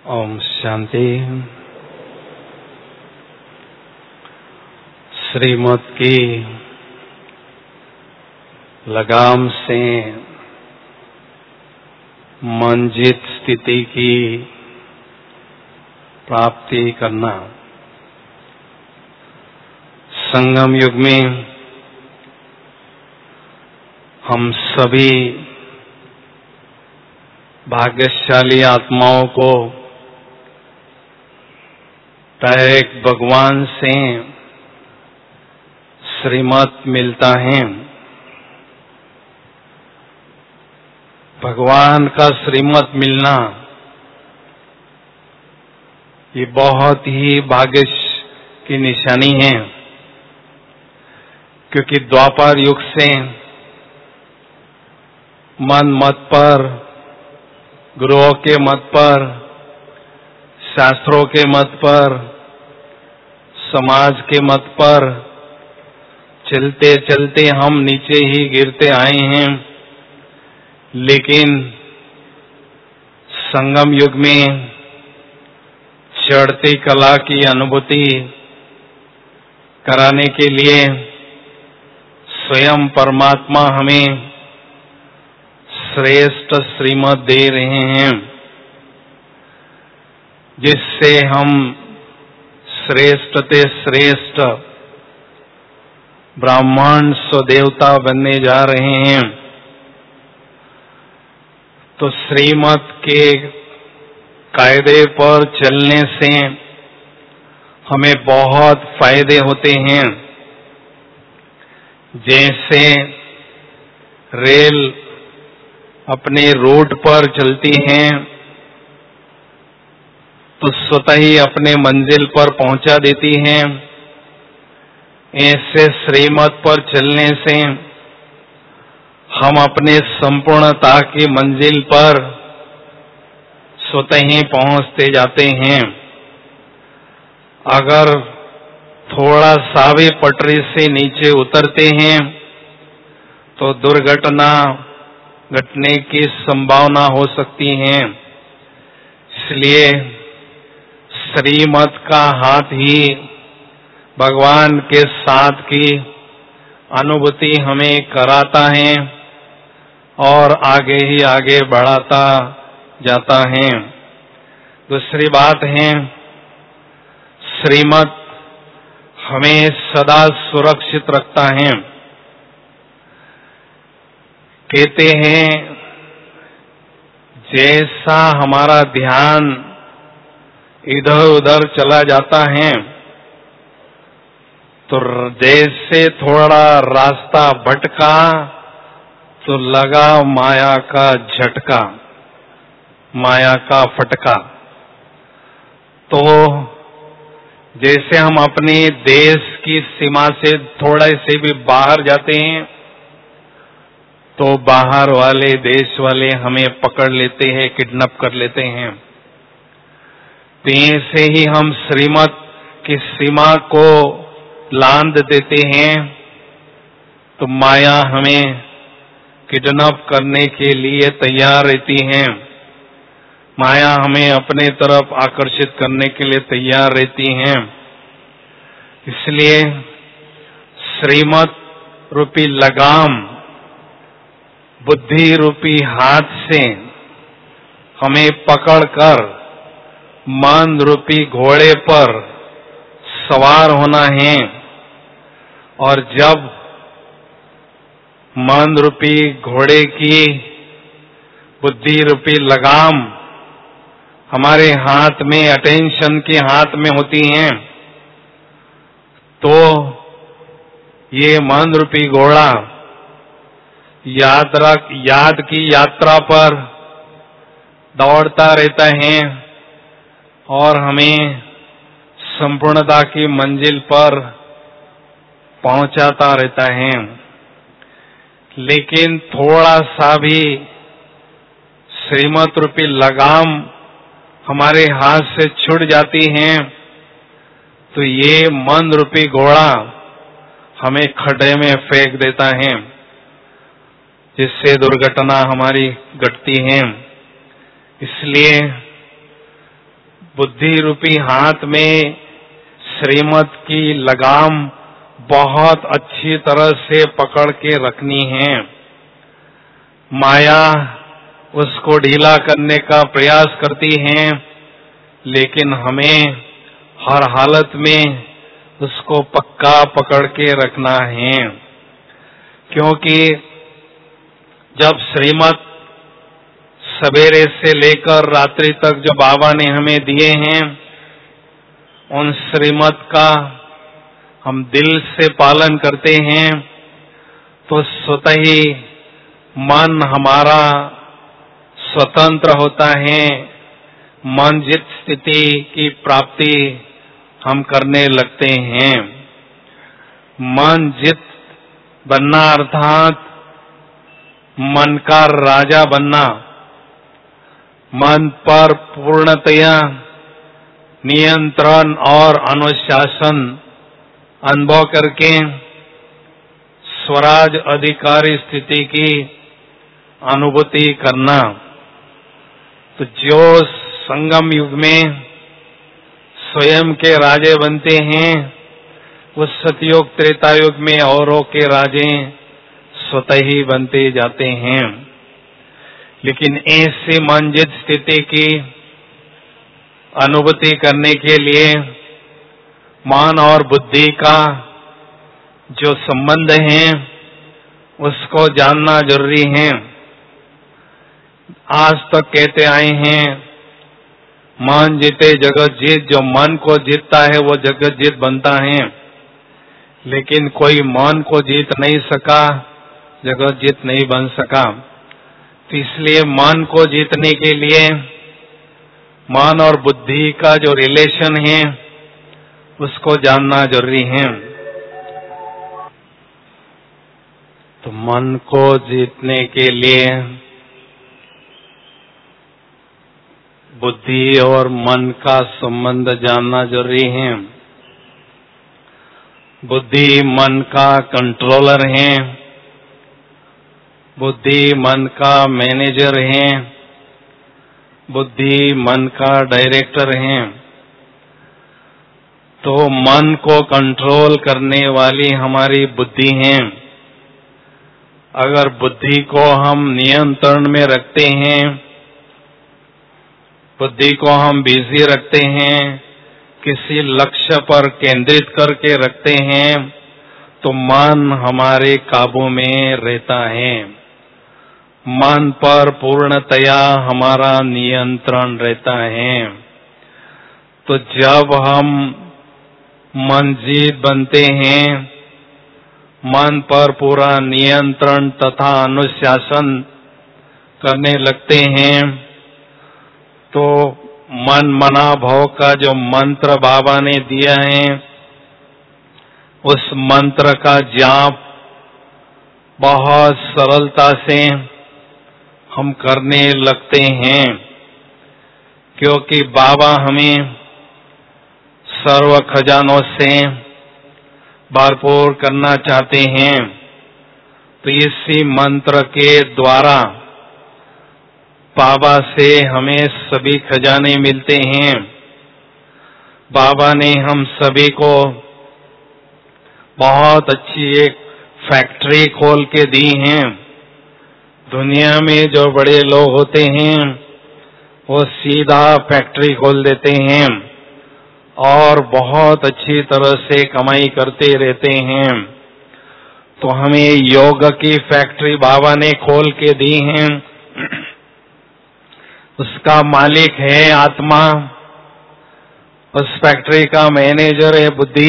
ओम शांति। श्रीमत की लगाम से मंजित स्थिति की प्राप्ति करना। संगम युग में हम सभी भाग्यशाली आत्माओं को डायरेक्ट भगवान से श्रीमत मिलता है। भगवान का श्रीमत मिलना ये बहुत ही भाग्य की निशानी है, क्योंकि द्वापर युग से मन मत पर, गुरुओं के मत पर, शास्त्रों के मत पर, समाज के मत पर चलते चलते हम नीचे ही गिरते आए हैं। लेकिन संगम युग में चढ़ती कला की अनुभूति कराने के लिए स्वयं परमात्मा हमें श्रेष्ठ श्रीमत दे रहे हैं, जिससे हम श्रेष्ठ ते श्रेष्ठ ब्राह्मण स्वदेवता बनने जा रहे हैं। तो श्रीमत के कायदे पर चलने से हमें बहुत फायदे होते हैं। जैसे रेल अपने रूट पर चलती हैं तो स्वतः ही अपने मंजिल पर पहुंचा देती हैं। ऐसे श्रीमत पर चलने से हम अपने संपूर्णता की मंजिल पर स्वतः ही पहुंचते जाते हैं। अगर थोड़ा सा भी पटरी से नीचे उतरते हैं तो दुर्घटना घटने की संभावना हो सकती है। इसलिए श्रीमत का हाथ ही भगवान के साथ की अनुभूति हमें कराता है और आगे ही आगे बढ़ाता जाता है। दूसरी बात है, श्रीमत हमें सदा सुरक्षित रखता है। कहते हैं जैसा हमारा ध्यान इधर उधर चला जाता है तो जैसे थोड़ा रास्ता भटका तो लगा माया का झटका, माया का फटका। तो जैसे हम अपने देश की सीमा से थोड़े से भी बाहर जाते हैं तो बाहर वाले देश वाले हमें पकड़ लेते हैं, किडनैप कर लेते हैं। तो ऐसे ही हम श्रीमत की सीमा को लांघ देते हैं तो माया हमें किडनैप करने के लिए तैयार रहती है। माया हमें अपने तरफ आकर्षित करने के लिए तैयार रहती है। इसलिए श्रीमत रूपी लगाम बुद्धि रूपी हाथ से हमें पकड़कर मन रूपी घोड़े पर सवार होना है। और जब मन रूपी घोड़े की बुद्धि रूपी लगाम हमारे हाथ में, अटेंशन के हाथ में होती है, तो ये मन रूपी घोड़ा याद की यात्रा पर दौड़ता रहता है और हमें संपूर्णता की मंजिल पर पहुंचाता रहता है। लेकिन थोड़ा सा भी श्रीमत रूपी लगाम हमारे हाथ से छूट जाती है तो ये मन रूपी घोड़ा हमें खड्डे में फेंक देता है, जिससे दुर्घटना हमारी घटती है। इसलिए बुद्धि रूपी हाथ में श्रीमत की लगाम बहुत अच्छी तरह से पकड़ के रखनी है। माया उसको ढीला करने का प्रयास करती है, लेकिन हमें हर हालत में उसको पक्का पकड़ के रखना है, क्योंकि जब श्रीमत सवेरे से लेकर रात्रि तक जो बाबा ने हमें दिए हैं, उन श्रीमत का हम दिल से पालन करते हैं तो स्वतः ही मन हमारा स्वतंत्र होता है। मन जित स्थिति की प्राप्ति हम करने लगते हैं। मन जित बनना अर्थात मन का राजा बनना, मन पर पूर्णतया नियंत्रण और अनुशासन अनुभव करके स्वराज अधिकारी स्थिति की अनुभूति करना। तो जो संगम युग में स्वयं के राजे बनते हैं, उस सतयुग त्रेता युग में औरों के राजे स्वतः ही बनते जाते हैं। लेकिन ऐसे मनजित स्थिति की अनुभूति करने के लिए मन और बुद्धि का जो संबंध है उसको जानना जरूरी है। आज तक कहते आए हैं, मन जीते जगत जीत। जो मन को जीतता है वो जगत जीत बनता है, लेकिन कोई मन को जीत नहीं सका, जगत जीत नहीं बन सका। तो इसलिए मन को जीतने के लिए मन और बुद्धि का जो रिलेशन है उसको जानना जरूरी है। तो मन को जीतने के लिए बुद्धि और मन का संबंध जानना जरूरी है। बुद्धि मन का कंट्रोलर है, बुद्धि मन का मैनेजर है, बुद्धि मन का डायरेक्टर है। तो मन को कंट्रोल करने वाली हमारी बुद्धि है। अगर बुद्धि को हम नियंत्रण में रखते हैं, बुद्धि को हम बिजी रखते हैं, किसी लक्ष्य पर केंद्रित करके रखते हैं, तो मन हमारे काबू में रहता है। मन पर पूर्णतया हमारा नियंत्रण रहता है। तो जब हम मनजीत बनते हैं, मन पर पूरा नियंत्रण तथा अनुशासन करने लगते हैं, तो मन मना भव का जो मंत्र बाबा ने दिया है, उस मंत्र का जाप बहुत सरलता से हम करने लगते हैं, क्योंकि बाबा हमें सर्व खजानों से भरपूर करना चाहते हैं। तो इसी मंत्र के द्वारा बाबा से हमें सभी खजाने मिलते हैं। बाबा ने हम सभी को बहुत अच्छी एक फैक्ट्री खोल के दी है। दुनिया में जो बड़े लोग होते हैं वो सीधा फैक्ट्री खोल देते हैं और बहुत अच्छी तरह से कमाई करते रहते हैं। तो हमें योग की फैक्ट्री बाबा ने खोल के दी है। उसका मालिक है आत्मा, उस फैक्ट्री का मैनेजर है बुद्धि,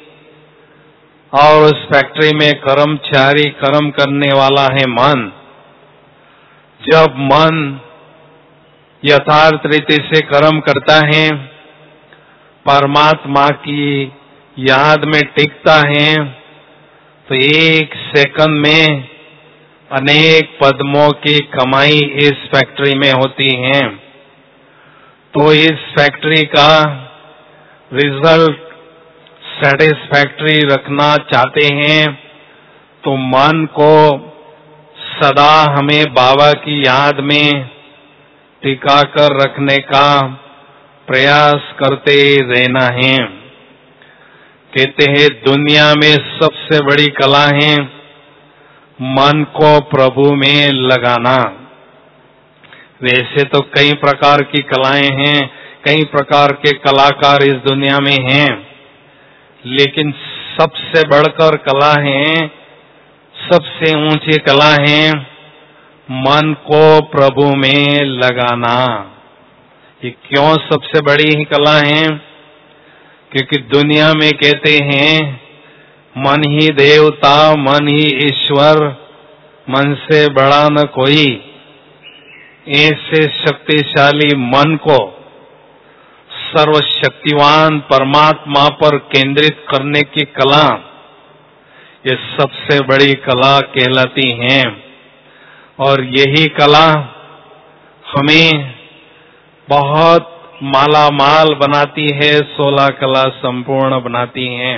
और उस फैक्ट्री में कर्मचारी कर्म करने वाला है मन। जब मन यथार्थ रीति से कर्म करता है, परमात्मा की याद में टिकता है, तो एक सेकंड में अनेक पद्मों की कमाई इस फैक्ट्री में होती है। तो इस फैक्ट्री का रिजल्ट सैटिस्फैक्टरी रखना चाहते हैं, तो मन को सदा हमें बाबा की याद में टिका कर रखने का प्रयास करते रहना है। कहते हैं दुनिया में सबसे बड़ी कला है मन को प्रभु में लगाना। वैसे तो कई प्रकार की कलाएं हैं, कई प्रकार के कलाकार इस दुनिया में हैं, लेकिन सबसे बढ़कर कला है, सबसे ऊंची कला है मन को प्रभु में लगाना। ये क्यों सबसे बड़ी ही कला है? क्योंकि दुनिया में कहते हैं मन ही देवता, मन ही ईश्वर, मन से बड़ा न कोई। ऐसे शक्तिशाली मन को सर्वशक्तिवान परमात्मा पर केंद्रित करने की कला, ये सबसे बड़ी कला कहलाती है। और यही कला हमें बहुत मालामाल बनाती है, 16 कला संपूर्ण बनाती हैं।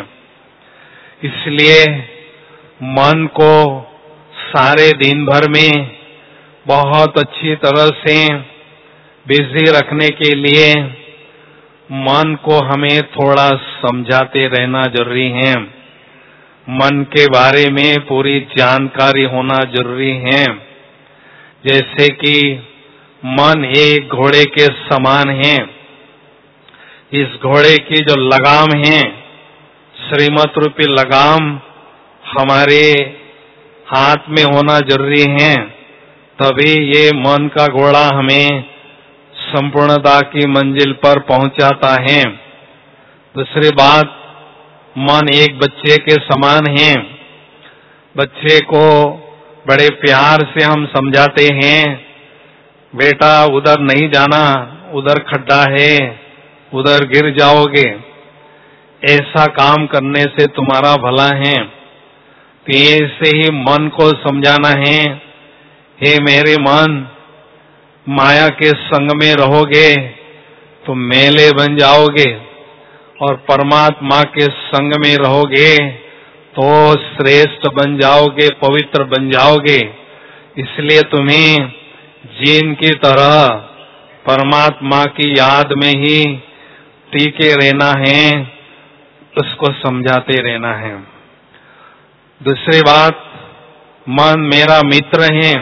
इसलिए मन को सारे दिन भर में बहुत अच्छी तरह से बिजी रखने के लिए मन को हमें थोड़ा समझाते रहना जरूरी है। मन के बारे में पूरी जानकारी होना जरूरी है। जैसे कि मन एक घोड़े के समान है। इस घोड़े की जो लगाम है, श्रीमत रूपी लगाम हमारे हाथ में होना जरूरी है, तभी ये मन का घोड़ा हमें संपूर्णता की मंजिल पर पहुंचाता है। दूसरी बात, मन एक बच्चे के समान है। बच्चे को बड़े प्यार से हम समझाते हैं, बेटा उधर नहीं जाना, उधर खड्डा है, उधर गिर जाओगे, ऐसा काम करने से तुम्हारा भला है। तो ऐसे ही मन को समझाना है, हे मेरे मन, माया के संग में रहोगे तो मेले बन जाओगे, और परमात्मा के संग में रहोगे तो श्रेष्ठ बन जाओगे, पवित्र बन जाओगे। इसलिए तुम्हें जीन की तरह परमात्मा की याद में ही टीके रहना है, उसको समझाते रहना है। दूसरी बात, मन मेरा मित्र है।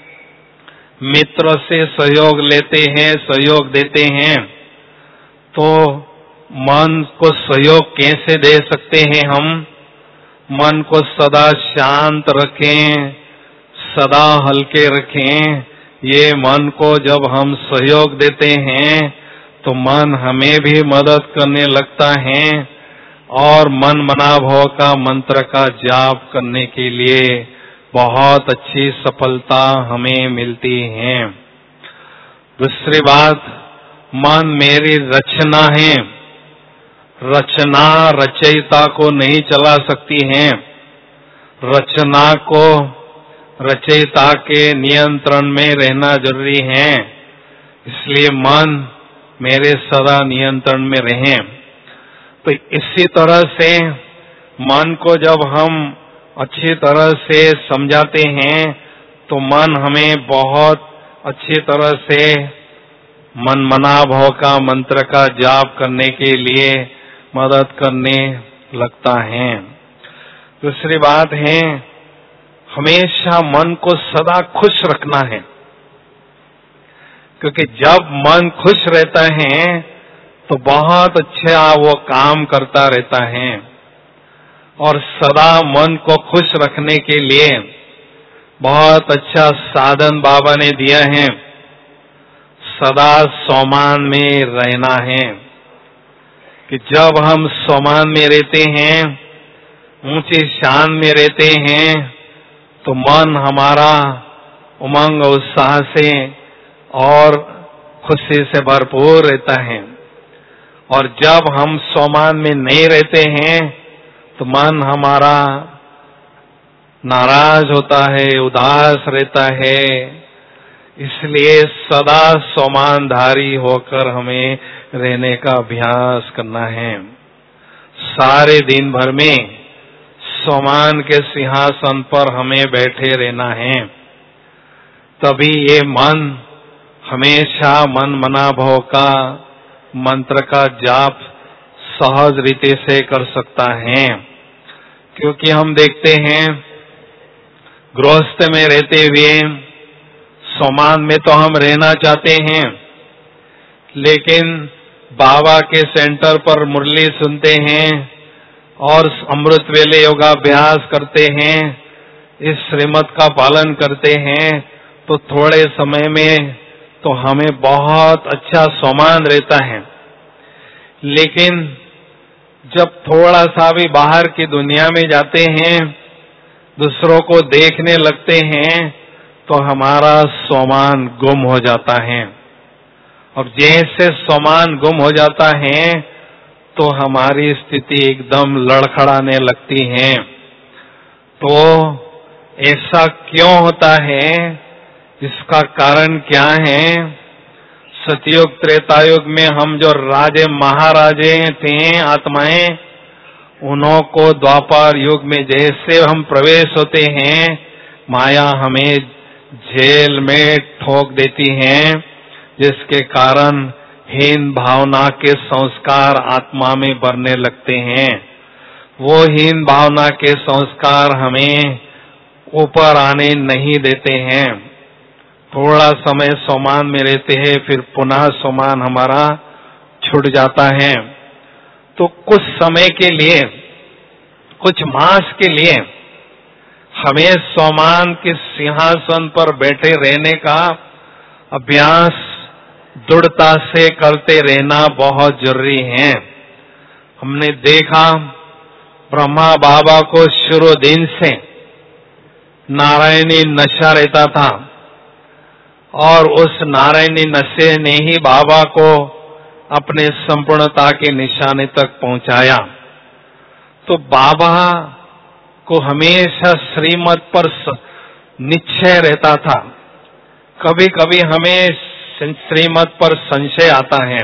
मित्र से सहयोग लेते हैं, सहयोग देते हैं, तो मन को सहयोग कैसे दे सकते हैं हम? मन को सदा शांत रखें, सदा हल्के रखें। ये मन को जब हम सहयोग देते हैं तो मन हमें भी मदद करने लगता है, और मन मनाभव का मंत्र का जाप करने के लिए बहुत अच्छी सफलता हमें मिलती है। दूसरी बात, मन मेरी रचना है। रचना रचयिता को नहीं चला सकती है। रचना को रचयिता के नियंत्रण में रहना जरूरी है। इसलिए मन मेरे सदा नियंत्रण में रहे। तो इसी तरह से मन को जब हम अच्छी तरह से समझाते हैं तो मन हमें बहुत अच्छी तरह से मन मनाभव का मंत्र का जाप करने के लिए मदद करने लगता है। दूसरी बात है, हमेशा मन को सदा खुश रखना है, क्योंकि जब मन खुश रहता है तो बहुत अच्छा वो काम करता रहता है। और सदा मन को खुश रखने के लिए बहुत अच्छा साधन बाबा ने दिया है। सदा सोमान में रहना है, कि जब हम सोमान में रहते हैं, ऊंची शान में रहते हैं, तो मन हमारा उमंग उत्साह से और खुशी से भरपूर रहता है। और जब हम सोमान में नहीं रहते हैं तो मन हमारा नाराज होता है, उदास रहता है। इसलिए सदा सोमानधारी होकर हमें रहने का अभ्यास करना है। सारे दिन भर में सोमान के सिंहासन पर हमें बैठे रहना है, तभी ये मन हमेशा मन मनाभव का मंत्र का जाप सहज रीति से कर सकता है। क्योंकि हम देखते हैं गृहस्थ में रहते हुए सोमान में तो हम रहना चाहते हैं, लेकिन बाबा के सेंटर पर मुरली सुनते हैं और अमृत वेले योगाभ्यास करते हैं, इस श्रीमत का पालन करते हैं, तो थोड़े समय में तो हमें बहुत अच्छा सोमान रहता है। लेकिन जब थोड़ा सा भी बाहर की दुनिया में जाते हैं, दूसरों को देखने लगते हैं, तो हमारा सोमान गुम हो जाता है। और जैसे सोमान गुम हो जाता है तो हमारी स्थिति एकदम लड़खड़ाने लगती है। तो ऐसा क्यों होता है, इसका कारण क्या है? सतयुग त्रेतायुग में हम जो राजे महाराजे थे आत्माएं, उन्हों को द्वापर युग में जैसे हम प्रवेश होते हैं, माया हमें जेल में ठोक देती है, जिसके कारण हीन भावना के संस्कार आत्मा में बढ़ने लगते हैं। वो हीन भावना के संस्कार हमें ऊपर आने नहीं देते हैं। थोड़ा समय सोमान में रहते हैं, फिर पुनः सोमान हमारा छूट जाता है। तो कुछ समय के लिए, कुछ मास के लिए हमें सोमान के सिंहासन पर बैठे रहने का अभ्यास दृढ़ता से करते रहना बहुत जरूरी है। हमने देखा ब्रह्मा बाबा को शुरू दिन से नारायणी नशा रहता था, और उस नारायणी नशे ने ही बाबा को अपने संपूर्णता के निशाने तक पहुंचाया। तो बाबा को हमेशा श्रीमत पर निश्चय रहता था। कभी कभी हमें श्रीमत पर संशय आता है,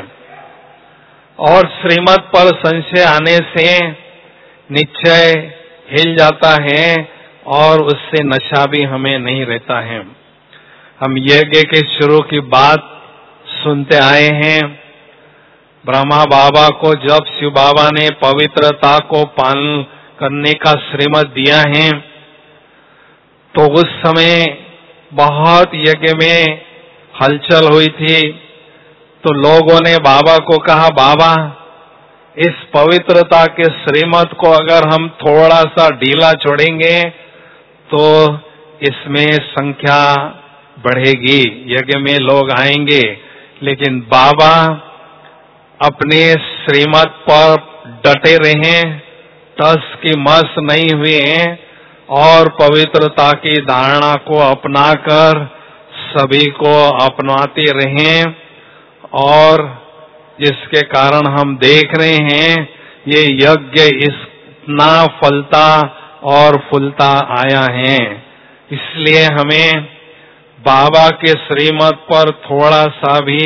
और श्रीमत पर संशय आने से निश्चय हिल जाता है और उससे नशा भी हमें नहीं रहता है। हम यज्ञ के शुरू की बात सुनते आए हैं। ब्रह्मा बाबा को जब शिव बाबा ने पवित्रता को पालन करने का श्रीमत दिया है, तो उस समय बहुत यज्ञ में हलचल हुई थी। तो लोगों ने बाबा को कहा, बाबा इस पवित्रता के श्रीमत को अगर हम थोड़ा सा ढीला छोड़ेंगे तो इसमें संख्या बढ़ेगी, यज्ञ में लोग आएंगे। लेकिन बाबा अपने श्रीमत पर डटे रहे, टस की मस नहीं हुए, और पवित्रता की धारणा को अपनाकर सभी को अपनाते रहे। और जिसके कारण हम देख रहे हैं ये यज्ञ इतना फलता और फूलता आया है। इसलिए हमें बाबा के श्रीमत पर थोड़ा सा भी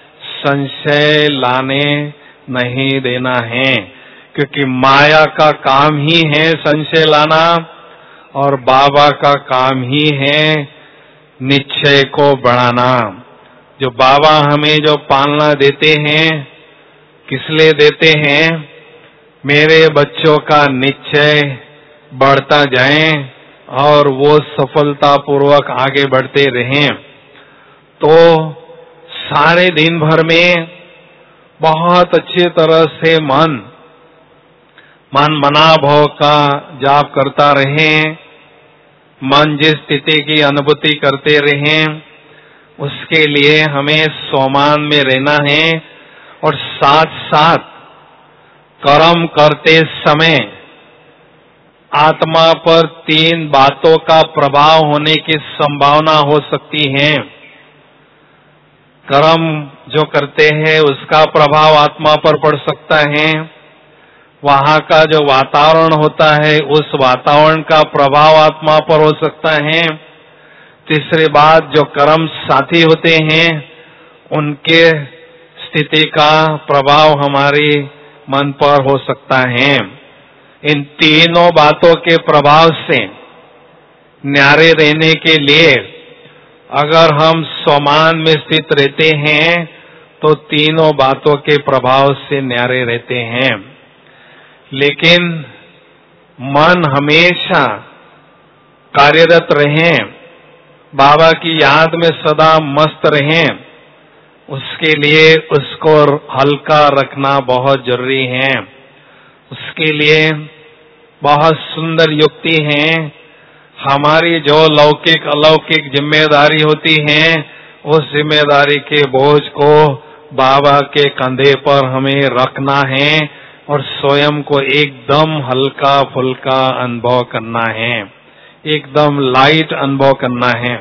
संशय लाने नहीं देना है, क्योंकि माया का काम ही है संशय लाना, और बाबा का काम ही है निश्चय को बढ़ाना। जो बाबा हमें जो पालना देते हैं, किस लिए देते हैं? मेरे बच्चों का निश्चय बढ़ता जाए और वो सफलता पूर्वक आगे बढ़ते रहें। तो सारे दिन भर में बहुत अच्छी तरह से मन मना भाव का जाप करता रहें, मन जिस स्थिति की अनुभूति करते रहें, उसके लिए हमें सोमान में रहना है। और साथ साथ कर्म करते समय आत्मा पर 3 बातों का प्रभाव होने की संभावना हो सकती है। कर्म जो करते हैं उसका प्रभाव आत्मा पर पड़ सकता है, वहाँ का जो वातावरण होता है उस वातावरण का प्रभाव आत्मा पर हो सकता है। तीसरी बात, जो कर्म साथी होते हैं उनके स्थिति का प्रभाव हमारे मन पर हो सकता है। इन तीनों बातों के प्रभाव से न्यारे रहने के लिए अगर हम सोमान में स्थित रहते हैं तो तीनों बातों के प्रभाव से न्यारे रहते हैं। लेकिन मन हमेशा कार्यरत रहें, बाबा की याद में सदा मस्त रहें, उसके लिए उसको हल्का रखना बहुत जरूरी है। उसके लिए बहुत सुंदर युक्ति है। हमारी जो लौकिक अलौकिक जिम्मेदारी होती है, उस जिम्मेदारी के बोझ को बाबा के कंधे पर हमें रखना है और स्वयं को एकदम हल्का फुल्का अनुभव करना है, एकदम लाइट अनुभव करना है।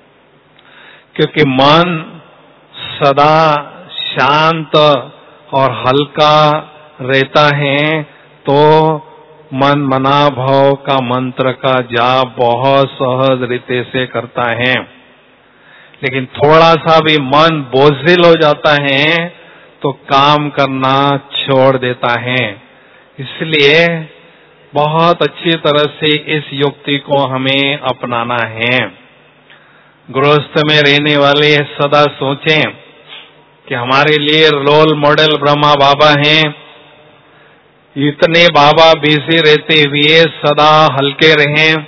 क्योंकि मन सदा शांत और हल्का रहता है तो मन मना भाव का मंत्र का जाप बहुत सहज रीते से करता है। लेकिन थोड़ा सा भी मन बोझिल हो जाता है तो काम करना छोड़ देता है। इसलिए बहुत अच्छी तरह से इस युक्ति को हमें अपनाना है। गृहस्थ में रहने वाले सदा सोचें कि हमारे लिए रोल मॉडल ब्रह्मा बाबा हैं। इतने बाबा बिजी रहते हुए सदा हल्के रहें।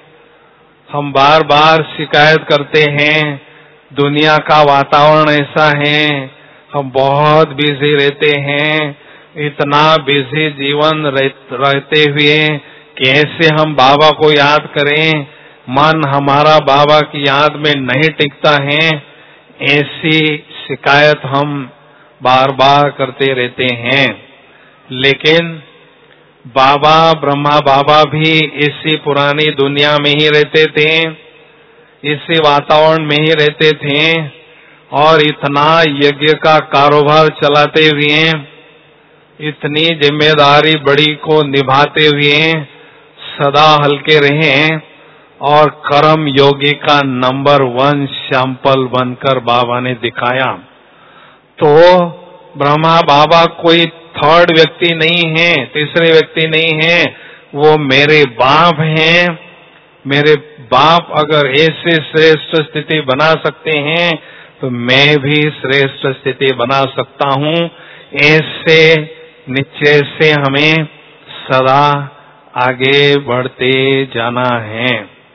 हम बार बार शिकायत करते हैं दुनिया का वातावरण ऐसा है, हम बहुत बिजी रहते हैं। इतना बिजी जीवन रहते हुए कैसे हम बाबा को याद करें? मन हमारा बाबा की याद में नहीं टिकता है। ऐसी शिकायत हम बार बार करते रहते हैं। लेकिन बाबा ब्रह्मा बाबा भी इसी पुरानी दुनिया में ही रहते थे, इसी वातावरण में ही रहते थे और इतना यज्ञ का कारोबार चलाते हुए, इतनी जिम्मेदारी बड़ी को निभाते हुए सदा हल्के रहें और कर्म योगी का नंबर 1 सैंपल बनकर बाबा ने दिखाया। तो ब्रह्मा बाबा कोई थर्ड व्यक्ति नहीं है, तीसरे व्यक्ति नहीं है, वो मेरे बाप हैं। मेरे बाप अगर ऐसे श्रेष्ठ स्थिति बना सकते हैं तो मैं भी श्रेष्ठ स्थिति बना सकता हूँ। ऐसे निश्चय से हमें सदा आगे बढ़ते जाना है।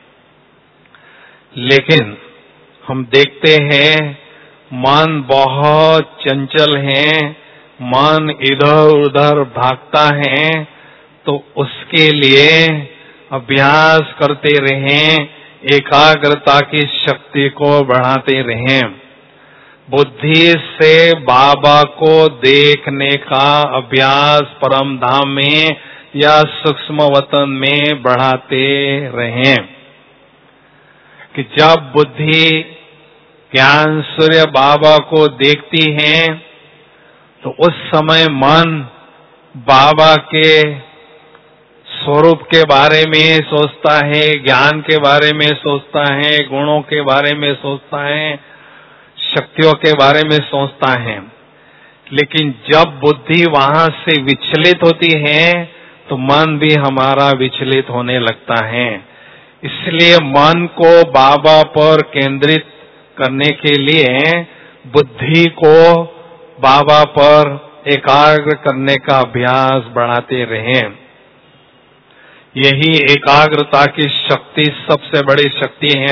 लेकिन हम देखते हैं मन बहुत चंचल है, मन इधर उधर भागता है, तो उसके लिए अभ्यास करते रहें, एकाग्रता की शक्ति को बढ़ाते रहें। बुद्धि से बाबा को देखने का अभ्यास परम धाम में या सूक्ष्म वतन में बढ़ाते रहें। कि जब बुद्धि ज्ञान सूर्य बाबा को देखती है तो उस समय मन बाबा के स्वरूप के बारे में सोचता है, ज्ञान के बारे में सोचता है, गुणों के बारे में सोचता है, शक्तियों के बारे में सोचता है। लेकिन जब बुद्धि वहां से विचलित होती है तो मन भी हमारा विचलित होने लगता है। इसलिए मन को बाबा पर केंद्रित करने के लिए बुद्धि को बाबा पर एकाग्र करने का अभ्यास बढ़ाते रहें। यही एकाग्रता की शक्ति सबसे बड़ी शक्ति है।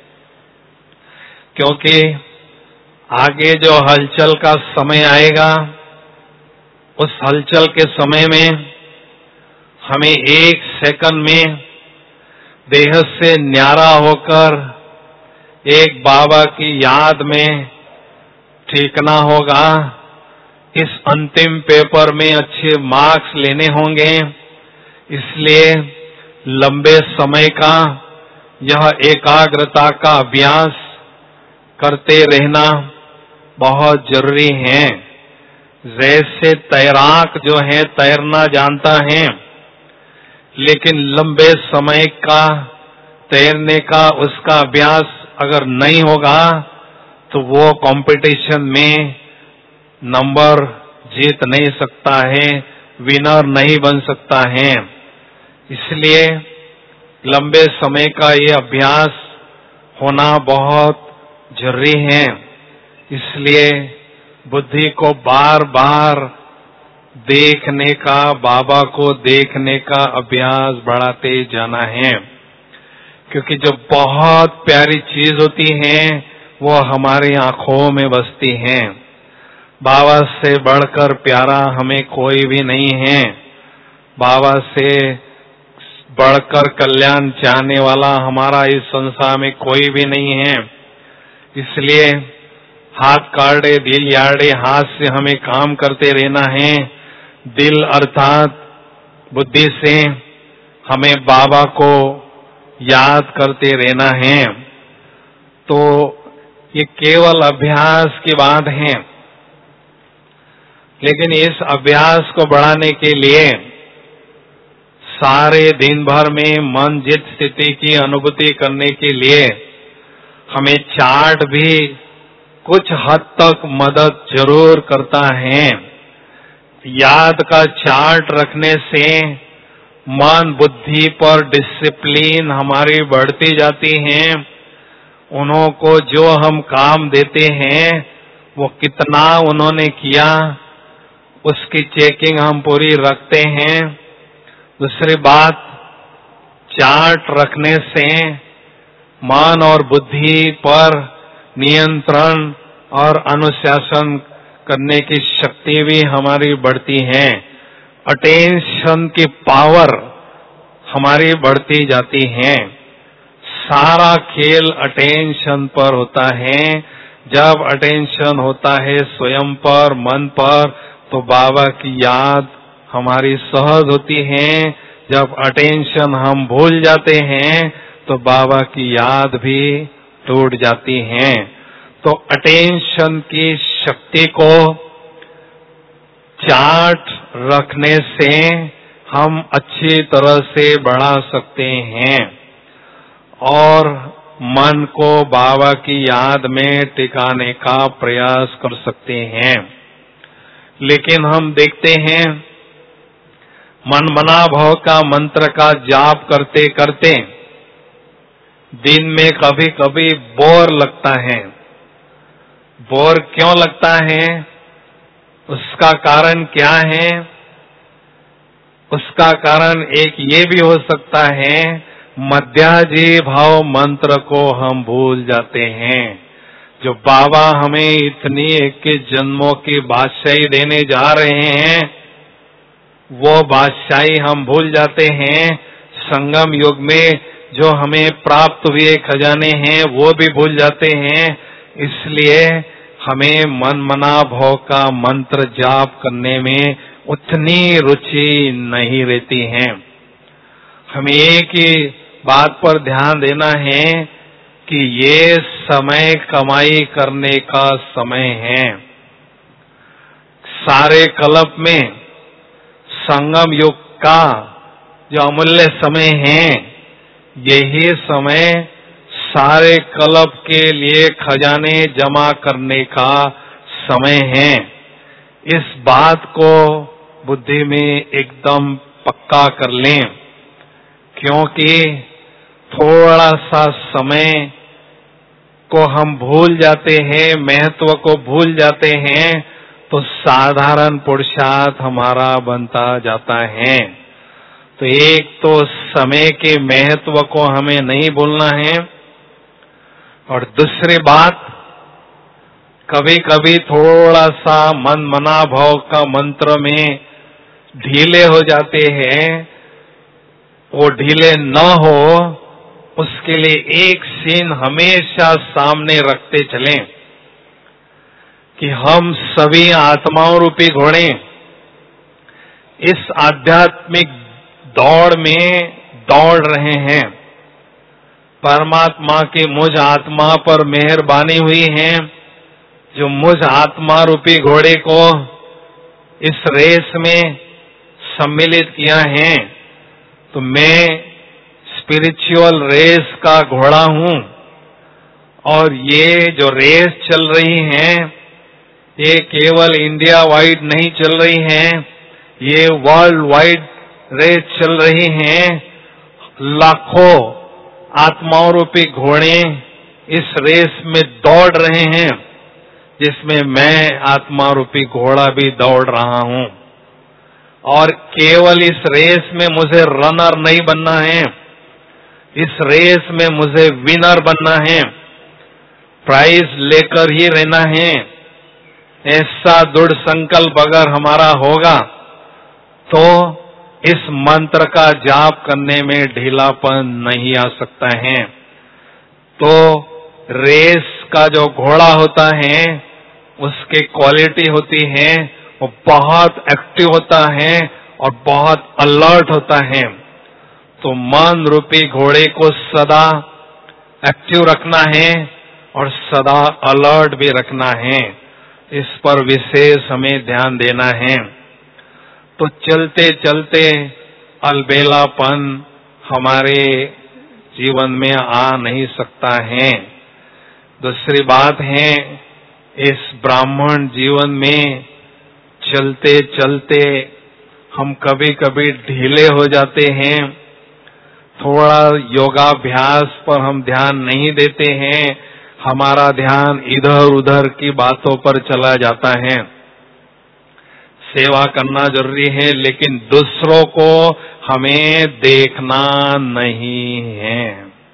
क्योंकि आगे जो हलचल का समय आएगा, उस हलचल के समय में हमें एक सेकंड में देह से न्यारा होकर एक बाबा की याद में टीकना होगा। इस अंतिम पेपर में अच्छे मार्क्स लेने होंगे। इसलिए लंबे समय का यह एकाग्रता का अभ्यास करते रहना बहुत जरूरी है। जैसे तैराक जो है तैरना जानता है, लेकिन लंबे समय का तैरने का उसका अभ्यास अगर नहीं होगा तो वो कंपटीशन में नंबर जीत नहीं सकता है, विनर नहीं बन सकता है। इसलिए लंबे समय का ये अभ्यास होना बहुत जरूरी है। इसलिए बुद्धि को बार बार देखने का, बाबा को देखने का अभ्यास बढ़ाते जाना है। क्योंकि जो बहुत प्यारी चीज होती है वो हमारी आंखों में बसती है। बाबा से बढ़कर प्यारा हमें कोई भी नहीं है। बाबा से बढ़कर कल्याण चाहने वाला हमारा इस संसार में कोई भी नहीं है। इसलिए हाथ काटे दिल याड़े, हाथ से हमें काम करते रहना है। दिल अर्थात बुद्धि से हमें बाबा को याद करते रहना है। तो ये केवल अभ्यास की बात है, लेकिन इस अभ्यास को बढ़ाने के लिए सारे दिन भर में मन जित स्थिति की अनुभूति करने के लिए हमें चार्ट भी कुछ हद तक मदद जरूर करता है। याद का चार्ट रखने से मन बुद्धि पर डिसिप्लिन हमारी बढ़ती जाती है। उन्हों को जो हम काम देते हैं वो कितना उन्होंने किया उसकी चेकिंग हम पूरी रखते हैं। दूसरी बात, चार्ट रखने से मन और बुद्धि पर नियंत्रण और अनुशासन करने की शक्ति भी हमारी बढ़ती है। अटेंशन की पावर हमारी बढ़ती जाती है। सारा खेल अटेंशन पर होता है। जब अटेंशन होता है स्वयं पर, मन पर, तो बाबा की याद हमारी सहज होती है। जब अटेंशन हम भूल जाते हैं तो बाबा की याद भी टूट जाती है। तो अटेंशन की शक्ति को चार्ट रखने से हम अच्छी तरह से बढ़ा सकते हैं और मन को बाबा की याद में टिकाने का प्रयास कर सकते हैं। लेकिन हम देखते हैं मन मना भव का मंत्र का जाप करते करते दिन में कभी कभी बोर लगता है। बोर क्यों लगता है? उसका कारण क्या है? उसका कारण एक ये भी हो सकता है, मध्याजी भाव मंत्र को हम भूल जाते हैं। जो बाबा हमें इतनी 21 जन्मों की बादशाही देने जा रहे हैं वो बादशाही हम भूल जाते हैं। संगम युग में जो हमें प्राप्त हुए खजाने हैं वो भी भूल जाते हैं। इसलिए हमें मन मना भव का मंत्र जाप करने में उतनी रुचि नहीं रहती है। हमें एक ही बात पर ध्यान देना है कि ये समय कमाई करने का समय है। सारे कल्प में संगम युग का जो अमूल्य समय है, यही समय सारे कल्प के लिए खजाने जमा करने का समय है। इस बात को बुद्धि में एकदम पक्का कर लें, क्योंकि थोड़ा सा समय को हम भूल जाते हैं, महत्व को भूल जाते हैं, तो साधारण पुरुषार्थ हमारा बनता जाता है। तो एक तो समय के महत्व को हमें नहीं भूलना है, और दूसरी बात, कभी कभी थोड़ा सा मन मना भाव का मंत्र में ढीले हो जाते हैं। वो ढीले न हो उसके लिए एक सीन हमेशा सामने रखते चलें कि हम सभी आत्माओं रूपी घोड़े इस आध्यात्मिक दौड़ में दौड़ रहे हैं। परमात्मा की मुझ आत्मा पर मेहरबानी हुई है, जो मुझ आत्मा रूपी घोड़े को इस रेस में सम्मिलित किया है। तो मैं स्पिरिचुअल रेस का घोड़ा हूँ, और ये जो रेस चल रही है ये केवल इंडिया वाइड नहीं चल रही है, ये वर्ल्ड वाइड रेस चल रही है। लाखों आत्माओं रूपी घोड़े इस रेस में दौड़ रहे हैं। जिसमें मैं आत्मा रूपी घोड़ा भी दौड़ रहा हूं। और केवल इस रेस में मुझे रनर नहीं बनना है, इस रेस में मुझे विनर बनना है, प्राइज लेकर ही रहना है। ऐसा दृढ़ संकल्प अगर हमारा होगा तो इस मंत्र का जाप करने में ढीलापन नहीं आ सकता है। तो रेस का जो घोड़ा होता है उसकी क्वालिटी होती है, वो बहुत एक्टिव होता है और बहुत अलर्ट होता है। तो मन रूपी घोड़े को सदा एक्टिव रखना है और सदा अलर्ट भी रखना है। इस पर विशेष हमें ध्यान देना है। तो चलते चलते अलबेलापन हमारे जीवन में आ नहीं सकता है। दूसरी बात है, इस ब्राह्मण जीवन में चलते चलते हम कभी कभी ढीले हो जाते हैं, थोड़ा योगाभ्यास पर हम ध्यान नहीं देते हैं, हमारा ध्यान इधर उधर की बातों पर चला जाता है। सेवा करना जरूरी है, लेकिन दूसरों को हमें देखना नहीं है।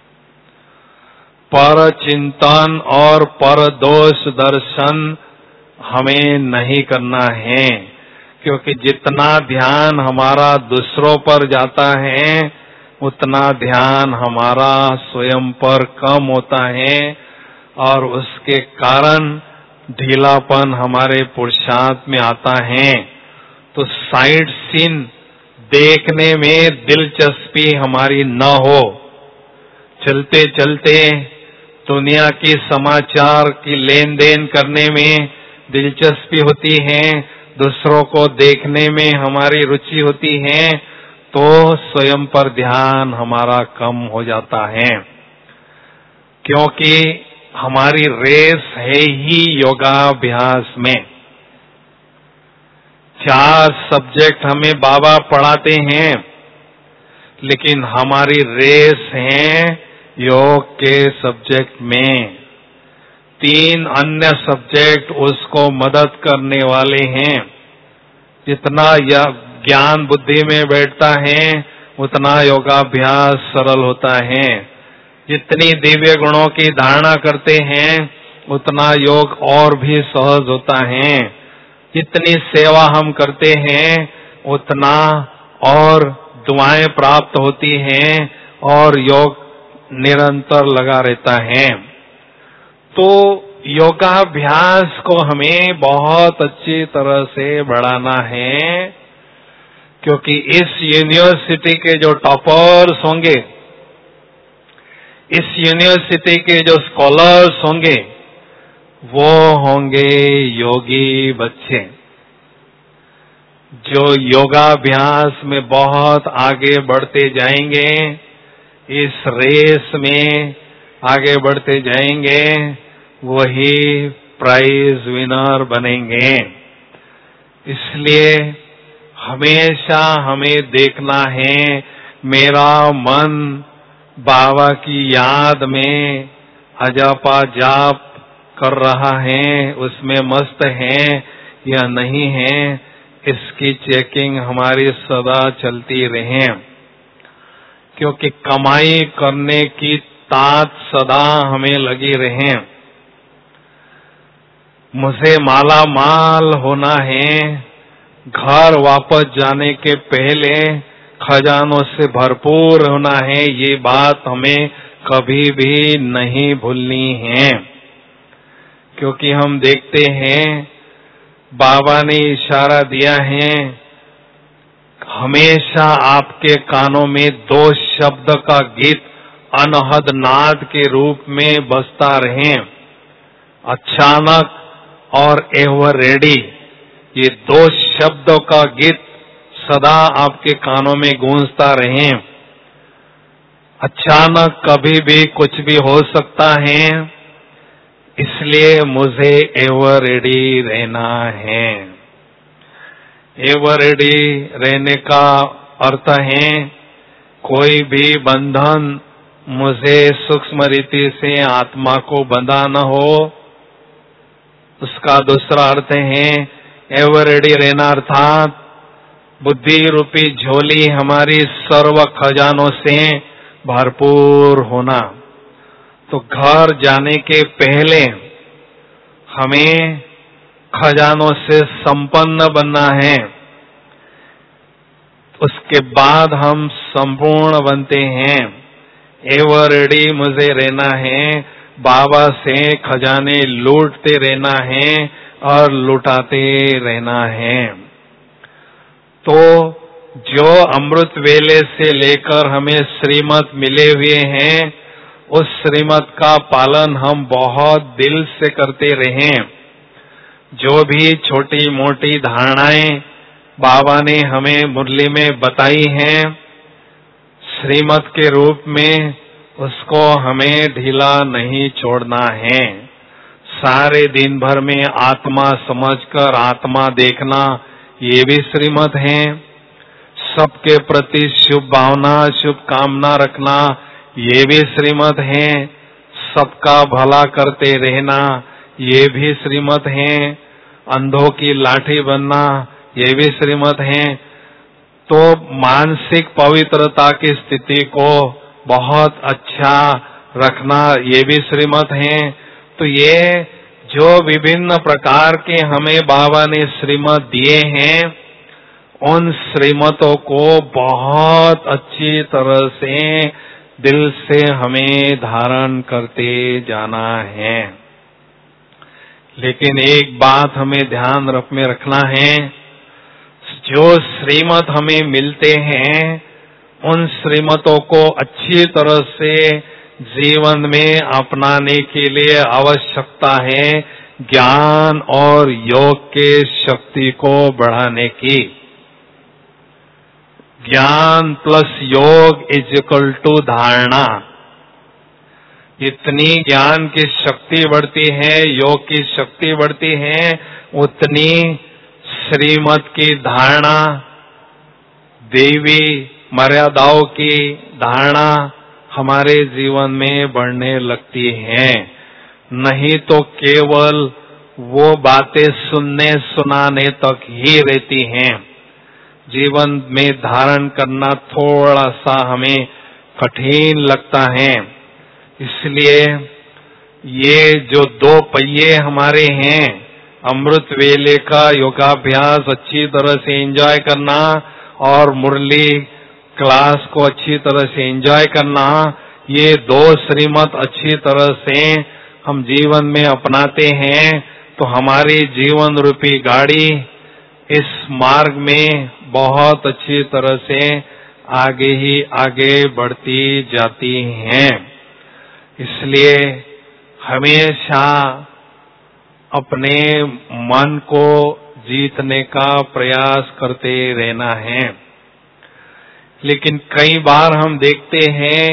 पर चिंतन और पर दोष दर्शन हमें नहीं करना है, क्योंकि जितना ध्यान हमारा दूसरों पर जाता है उतना ध्यान हमारा स्वयं पर कम होता है और उसके कारण ढीलापन हमारे पुरुषार्थ में आता है। तो साइड सीन देखने में दिलचस्पी हमारी न हो, चलते चलते दुनिया की समाचार की लेन देन करने में दिलचस्पी होती है, दूसरों को देखने में हमारी रुचि होती है, तो स्वयं पर ध्यान हमारा कम हो जाता है। क्योंकि हमारी रेस है ही योगाभ्यास में। 4 सब्जेक्ट हमें बाबा पढ़ाते हैं, लेकिन हमारी रेस है योग के सब्जेक्ट में। 3 अन्य सब्जेक्ट उसको मदद करने वाले हैं। जितना ज्ञान बुद्धि में बैठता है उतना योगाभ्यास सरल होता है। जितनी दिव्य गुणों की धारणा करते हैं उतना योग और भी सहज होता है। जितनी सेवा हम करते हैं उतना और दुआएं प्राप्त होती हैं और योग निरंतर लगा रहता है। तो योगाभ्यास को हमें बहुत अच्छी तरह से बढ़ाना है, क्योंकि इस यूनिवर्सिटी के जो टॉपर्स होंगे, इस यूनिवर्सिटी के जो स्कॉलर्स होंगे, वो होंगे योगी बच्चे, जो योगाभ्यास में बहुत आगे बढ़ते जाएंगे, इस रेस में आगे बढ़ते जाएंगे, वही प्राइज विनर बनेंगे। इसलिए हमेशा हमें देखना है, मेरा मन बाबा की याद में अजापा जाप कर रहा है, उसमें मस्त है या नहीं है, इसकी चेकिंग हमारी सदा चलती रहे। क्योंकि कमाई करने की तात सदा हमें लगी रहे। मुझे माला माल होना है, घर वापस जाने के पहले खजानों से भरपूर होना है, ये बात हमें कभी भी नहीं भूलनी है। क्योंकि हम देखते हैं बाबा ने इशारा दिया है, हमेशा आपके कानों में 2 शब्द का गीत अनहद नाद के रूप में बजता रहे, अचानक और एवर रेडी। ये 2 शब्दों का गीत सदा आपके कानों में गूंजता रहे। अचानक कभी भी कुछ भी हो सकता है, इसलिए मुझे एवर रेडी रहना है। एवर रेडी रहने का अर्थ है कोई भी बंधन मुझे सूक्ष्म रीति से आत्मा को बंधा न हो, उसका दूसरा अर्थ है एवर रेडी रहना, अर्थात बुद्धि रूपी झोली हमारी सर्व खजानों से भरपूर होना। तो घर जाने के पहले हमें खजानों से संपन्न बनना है, उसके बाद हम संपूर्ण बनते हैं। एवर रेडी मुझे रहना है, बाबा से खजाने लूटते रहना है और लुटाते रहना है। तो जो अमृत वेले से लेकर हमें श्रीमत मिले हुए हैं, उस श्रीमत का पालन हम बहुत दिल से करते रहें। जो भी छोटी मोटी धारणाएं बाबा ने हमें मुरली में बताई हैं श्रीमत के रूप में, उसको हमें ढीला नहीं छोड़ना है। सारे दिन भर में आत्मा समझकर आत्मा देखना, ये भी श्रीमत है। सबके प्रति शुभ भावना शुभ कामना रखना, ये भी श्रीमत है। सबका भला करते रहना, ये भी श्रीमत है। अंधों की लाठी बनना, ये भी श्रीमत है। तो मानसिक पवित्रता की स्थिति को बहुत अच्छा रखना, ये भी श्रीमत है। तो ये जो विभिन्न प्रकार के हमें बाबा ने श्रीमत दिए हैं, उन श्रीमतों को बहुत अच्छी तरह से दिल से हमें धारण करते जाना है। लेकिन एक बात हमें ध्यान में रखना है, जो श्रीमत हमें मिलते हैं उन श्रीमतों को अच्छी तरह से जीवन में अपनाने के लिए आवश्यकता है ज्ञान और योग के शक्ति को बढ़ाने की। ज्ञान प्लस योग इज इक्वल टू धारणा। जितनी ज्ञान की शक्ति बढ़ती है, योग की शक्ति बढ़ती है, उतनी श्रीमत की धारणा, देवी मर्यादाओं की धारणा हमारे जीवन में बढ़ने लगती है। नहीं तो केवल वो बातें सुनने सुनाने तक ही रहती हैं। जीवन में धारण करना थोड़ा सा हमें कठिन लगता है। इसलिए ये जो दो पहिए हमारे हैं, अमृत वेले का योगाभ्यास अच्छी तरह से एंजॉय करना और मुरली क्लास को अच्छी तरह से एंजॉय करना, ये दो श्रीमत अच्छी तरह से हम जीवन में अपनाते हैं तो हमारी जीवन रूपी गाड़ी इस मार्ग में बहुत अच्छी तरह से आगे ही आगे बढ़ती जाती है। इसलिए हमेशा अपने मन को जीतने का प्रयास करते रहना है। लेकिन कई बार हम देखते हैं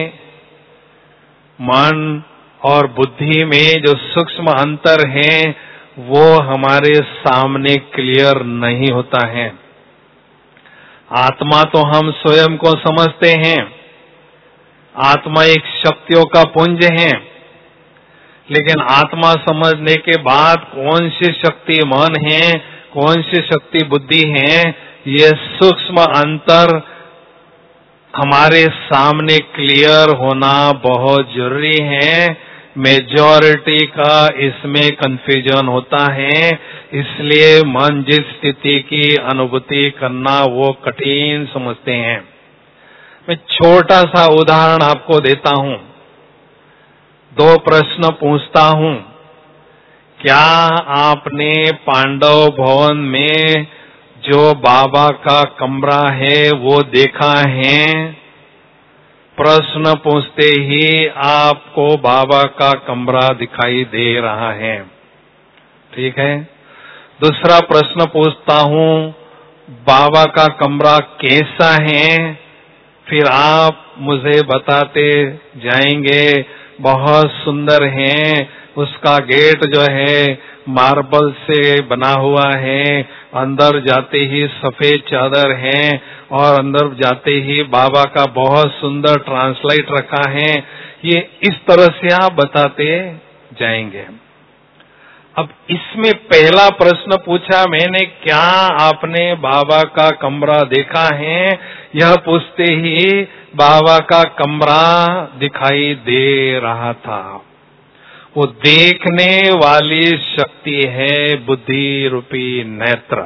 मन और बुद्धि में जो सूक्ष्म अंतर है वो हमारे सामने क्लियर नहीं होता है। आत्मा तो हम स्वयं को समझते हैं, आत्मा एक शक्तियों का पुंज है, लेकिन आत्मा समझने के बाद कौन सी शक्ति मन है, कौन सी शक्ति बुद्धि है, ये सूक्ष्म अंतर हमारे सामने क्लियर होना बहुत जरूरी है। मेजॉरिटी का इसमें कंफ्यूजन होता है, इसलिए मन जिस स्थिति की अनुभूति करना वो कठिन समझते हैं। मैं छोटा सा उदाहरण आपको देता हूँ। दो प्रश्न पूछता हूँ। क्या आपने पांडव भवन में जो बाबा का कमरा है वो देखा है? प्रश्न पूछते ही आपको बाबा का कमरा दिखाई दे रहा है, ठीक है। दूसरा प्रश्न पूछता हूँ, बाबा का कमरा कैसा है? फिर आप मुझे बताते जाएंगे बहुत सुंदर है, उसका गेट जो है मार्बल से बना हुआ है, अंदर जाते ही सफेद चादर है और अंदर जाते ही बाबा का बहुत सुंदर ट्रांसलाइट रखा है। ये इस तरह से आप बताते जाएंगे। अब इसमें पहला प्रश्न पूछा मैंने, क्या आपने बाबा का कमरा देखा है? यह पूछते ही बाबा का कमरा दिखाई दे रहा था। वो देखने वाली शक्ति है बुद्धि रूपी नेत्र,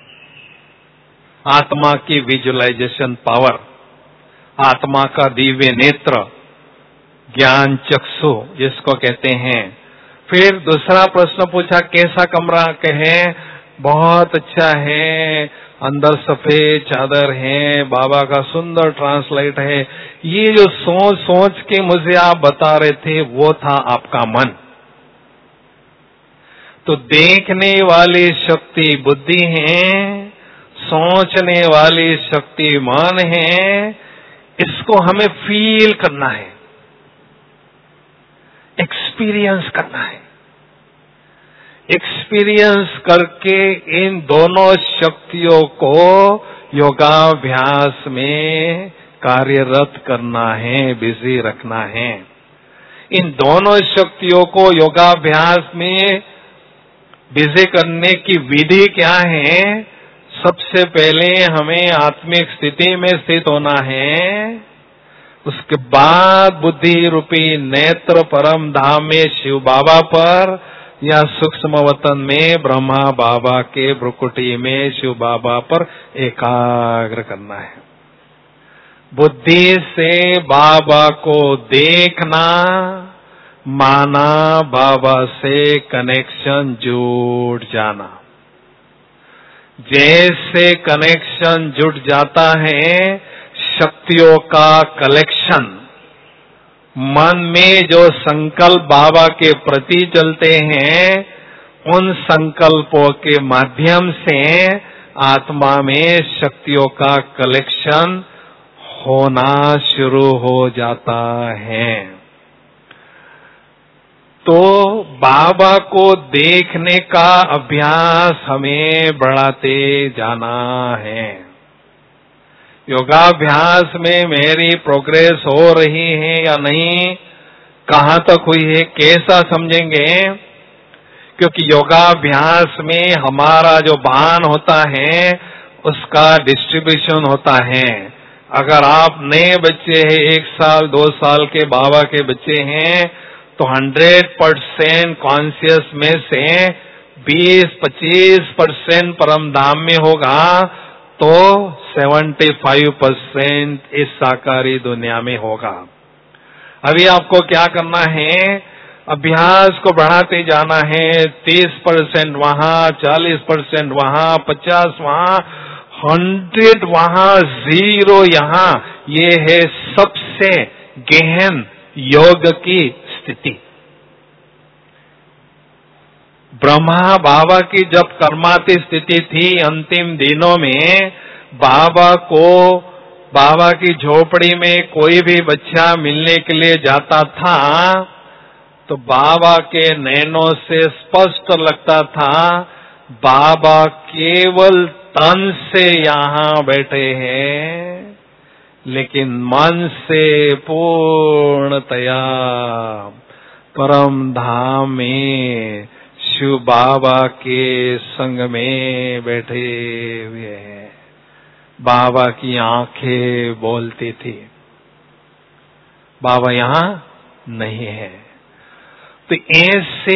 आत्मा की विजुअलाइजेशन पावर, आत्मा का दिव्य नेत्र, ज्ञान चक्षु जिसको कहते हैं। फिर दूसरा प्रश्न पूछा, कैसा कमरा? कहे बहुत अच्छा है, अंदर सफेद चादर है, बाबा का सुंदर ट्रांसलाइट है। ये जो सोच सोच के मुझे आप बता रहे थे वो था आपका मन। तो देखने वाली शक्ति बुद्धि है, सोचने वाली शक्ति मन है। इसको हमें फील करना है, एक्सपीरियंस करना है। एक्सपीरियंस करके इन दोनों शक्तियों को योगाभ्यास में कार्यरत करना है, बिजी रखना है। इन दोनों शक्तियों को योगाभ्यास में बिजी करने की विधि क्या है? सबसे पहले हमें आत्मिक स्थिति में स्थित होना है। उसके बाद बुद्धि रूपी नेत्र परम धाम में शिव बाबा पर या सूक्ष्म वतन में ब्रह्मा बाबा के भ्रुकुटी में शिव बाबा पर एकाग्र करना है। बुद्धि से बाबा को देखना माना बाबा से कनेक्शन जुड़ जाना। जैसे कनेक्शन जुड़ जाता है, शक्तियों का कलेक्शन, मन में जो संकल्प बाबा के प्रति चलते हैं, उन संकल्पों के माध्यम से आत्मा में शक्तियों का कलेक्शन होना शुरू हो जाता है। तो बाबा को देखने का अभ्यास हमें बढ़ाते जाना है। योगाभ्यास में मेरी प्रोग्रेस हो रही है या नहीं, कहाँ तक हुई है, कैसा समझेंगे? क्योंकि योगाभ्यास में हमारा जो भान होता है उसका डिस्ट्रीब्यूशन होता है। अगर आप नए बच्चे हैं, 1 साल 2 साल के बाबा के बच्चे हैं, तो 100% कॉन्शियस में से 20-25% परम धाम में होगा, तो 75% इस साकारी दुनिया में होगा। अभी आपको क्या करना है? अभ्यास को बढ़ाते जाना है। 30% वहां, 40% वहां, 50 वहां, 100 वहां, 0 यहां। ये है सबसे गहन योग की स्थिति। ब्रह्मा बाबा की जब कर्माती स्थिति थी, अंतिम दिनों में बाबा की झोपड़ी में कोई भी बच्चा मिलने के लिए जाता था तो बाबा के नैनों से स्पष्ट लगता था बाबा केवल तन से यहाँ बैठे हैं, लेकिन मन से पूर्णतया परम धाम में शिव बाबा के संग में बैठे हुए हैं। बाबा की आंखें बोलती थी, बाबा यहाँ नहीं है। तो ऐसे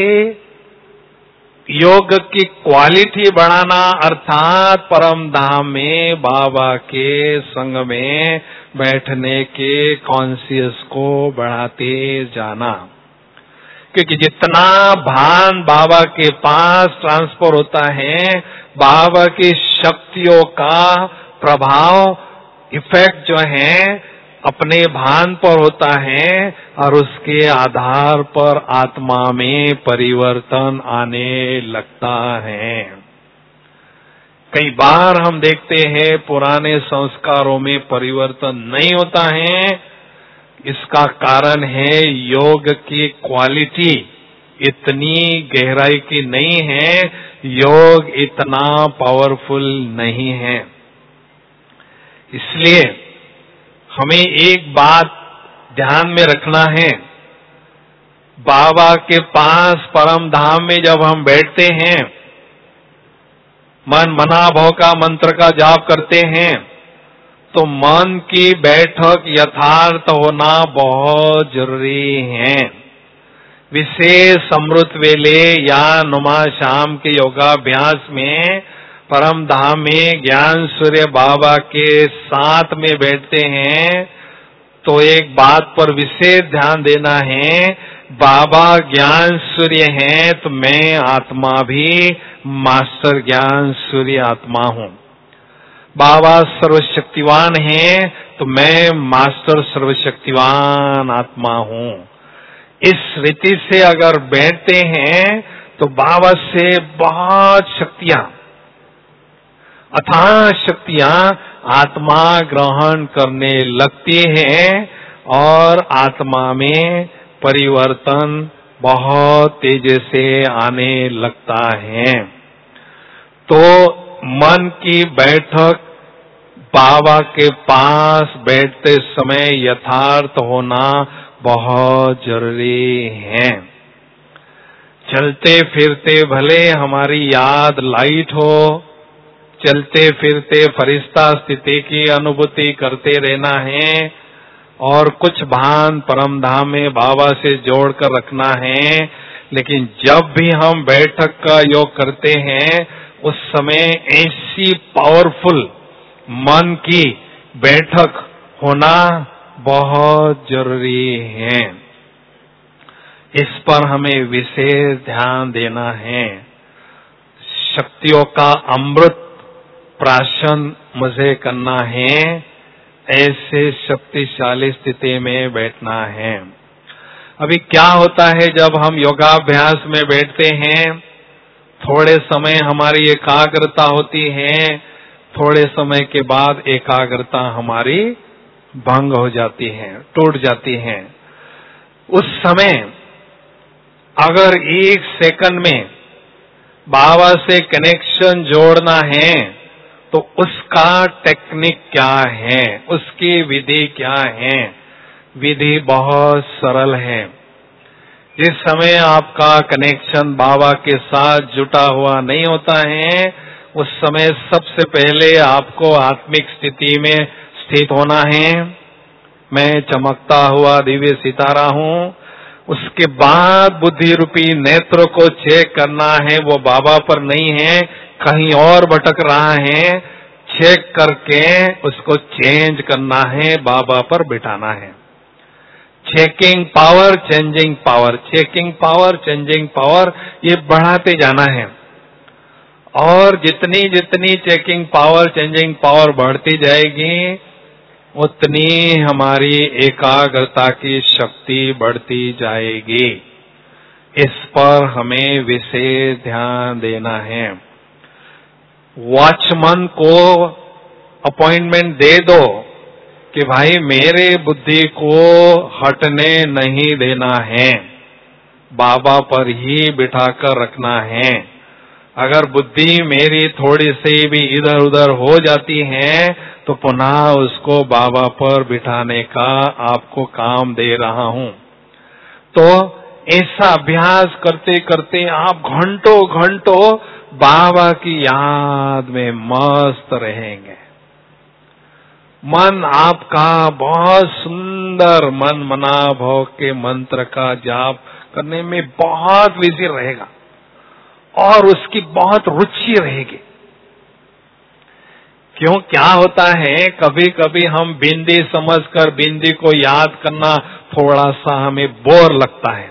योग की क्वालिटी बढ़ाना, अर्थात परम धाम में बाबा के संग में बैठने के कॉन्शियस को बढ़ाते जाना। क्योंकि जितना भान बाबा के पास ट्रांसफर होता है, बाबा की शक्तियों का प्रभाव, इफेक्ट जो है अपने भान पर होता है और उसके आधार पर आत्मा में परिवर्तन आने लगता है। कई बार हम देखते हैं पुराने संस्कारों में परिवर्तन नहीं होता है। इसका कारण है योग की क्वालिटी इतनी गहराई की नहीं है, योग इतना पावरफुल नहीं है। इसलिए हमें एक बात ध्यान में रखना है, बाबा के पास परम धाम में जब हम बैठते हैं, मन मना भव का मंत्र का जाप करते हैं, तो मन की बैठक यथार्थ होना बहुत जरूरी है। विशेष अमृत वेले या नुमा शाम के योगाभ्यास में परम धाम में ज्ञान सूर्य बाबा के साथ में बैठते हैं, तो एक बात पर विशेष ध्यान देना है, बाबा ज्ञान सूर्य हैं तो मैं आत्मा भी मास्टर ज्ञान सूर्य आत्मा हूँ। बाबा सर्वशक्तिवान हैं तो मैं मास्टर सर्वशक्तिवान आत्मा हूँ। इस रीति से अगर बैठते हैं तो बाबा से बहुत शक्तियां, अथाह शक्तियां आत्मा ग्रहण करने लगती है और आत्मा में परिवर्तन बहुत तेजी से आने लगता है। तो मन की बैठक बाबा के पास बैठते समय यथार्थ होना बहुत जरूरी है। चलते फिरते भले हमारी याद लाइट हो, चलते फिरते फरिश्ता स्थिति की अनुभूति करते रहना है और कुछ भान परम धाम में बाबा से जोड़कर रखना है। लेकिन जब भी हम बैठक का योग करते हैं, उस समय ऐसी पावरफुल मन की बैठक होना बहुत जरूरी है। इस पर हमें विशेष ध्यान देना है। शक्तियों का अमृत प्राशन मुझे करना है, ऐसे शक्तिशाली स्थिति में बैठना है। अभी क्या होता है जब हम योगाभ्यास में बैठते हैं, थोड़े समय हमारी एकाग्रता होती है, थोड़े समय के बाद एकाग्रता हमारी भंग हो जाती है, टूट जाती है। उस समय अगर एक सेकंड में बाबा से कनेक्शन जोड़ना है तो उसका टेक्निक क्या है, उसकी विधि क्या है? विधि बहुत सरल है। जिस समय आपका कनेक्शन बाबा के साथ जुटा हुआ नहीं होता है, उस समय सबसे पहले आपको आत्मिक स्थिति में स्थित होना है। मैं चमकता हुआ दिव्य सितारा हूँ। उसके बाद बुद्धि रूपी नेत्र को चेक करना है, वो बाबा पर नहीं है, कहीं और भटक रहा है। चेक करके उसको चेंज करना है, बाबा पर बिठाना है। Checking power, changing power, checking power, changing power, ये बढ़ाते जाना है। और जितनी जितनी चेकिंग पावर, चेंजिंग पावर बढ़ती जाएगी, उतनी हमारी एकाग्रता की शक्ति बढ़ती जाएगी। इस पर हमें विशेष ध्यान देना है। वॉचमैन को अपॉइंटमेंट दे दो कि भाई मेरे बुद्धि को हटने नहीं देना है, बाबा पर ही बिठाकर रखना है। अगर बुद्धि मेरी थोड़ी सी भी इधर उधर हो जाती है तो पुनः उसको बाबा पर बिठाने का आपको काम दे रहा हूं। तो ऐसा अभ्यास करते करते आप घंटों घंटों बाबा की याद में मस्त रहेंगे। मन आपका बहुत सुंदर मन मना भव के मंत्र का जाप करने में बहुत बिजी रहेगा और उसकी बहुत रुचि रहेगी। क्यों, क्या होता है, कभी कभी हम बिंदी समझकर बिंदी को याद करना थोड़ा सा हमें बोर लगता है।